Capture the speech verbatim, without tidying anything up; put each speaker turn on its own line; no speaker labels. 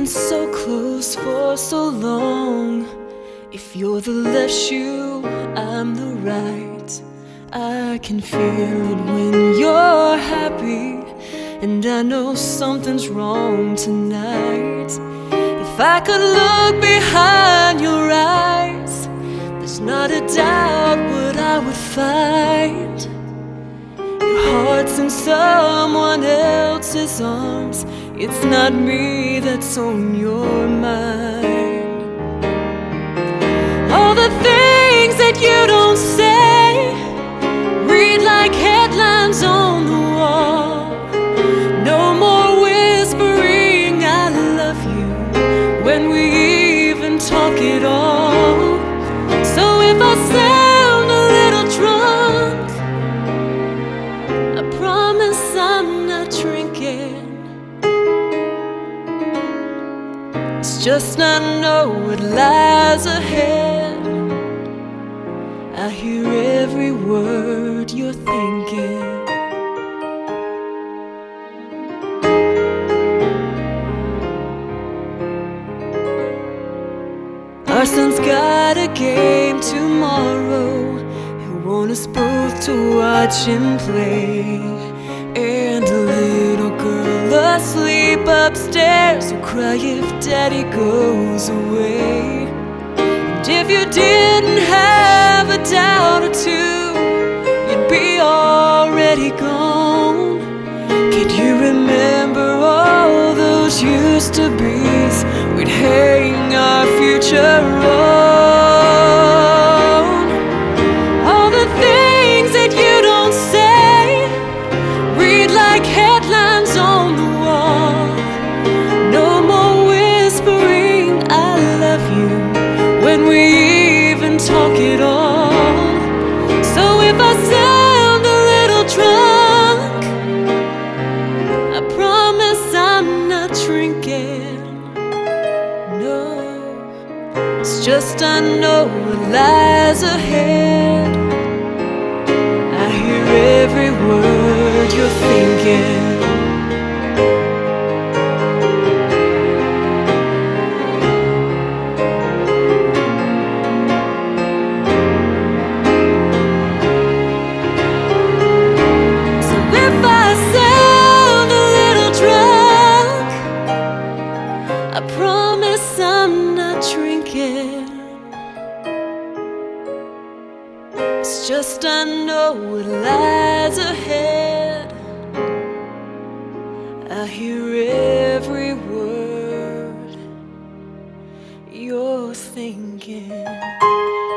so close for so long. If you're the left shoe, I'm the right. I can feel it when you're happy, and I know something's wrong tonight. If I could look behind your eyes, there's not a doubt what I would find. Your heart's in someone else's arms. It's not me that's on your mind. All the things that you don't say read like headlines on the wall. No more whispering I love you when we even talk at all. So if I sound a little drunk, I promise I'm not drinking. It's just I know what lies ahead. I hear every word you're thinking. Our son's got a game tomorrow. I want us both to watch him play. And a little girl asleep upstairs will cry if daddy goes away. And if you didn't have a doubt or two, you'd be already gone. Can you remember all those used to be's we'd hang our future on? All the things that you don't say read like headlines on the wall. No more whispering I love you when we even talk at all. So if I sound a little drunk, I promise I'm not drinking. No, it's just I know what lies ahead. I hear every word you're thinking. So if I sound a little drunk, I promise I'm not drinking. It's just I know what lies ahead. I hear every word you're thinking.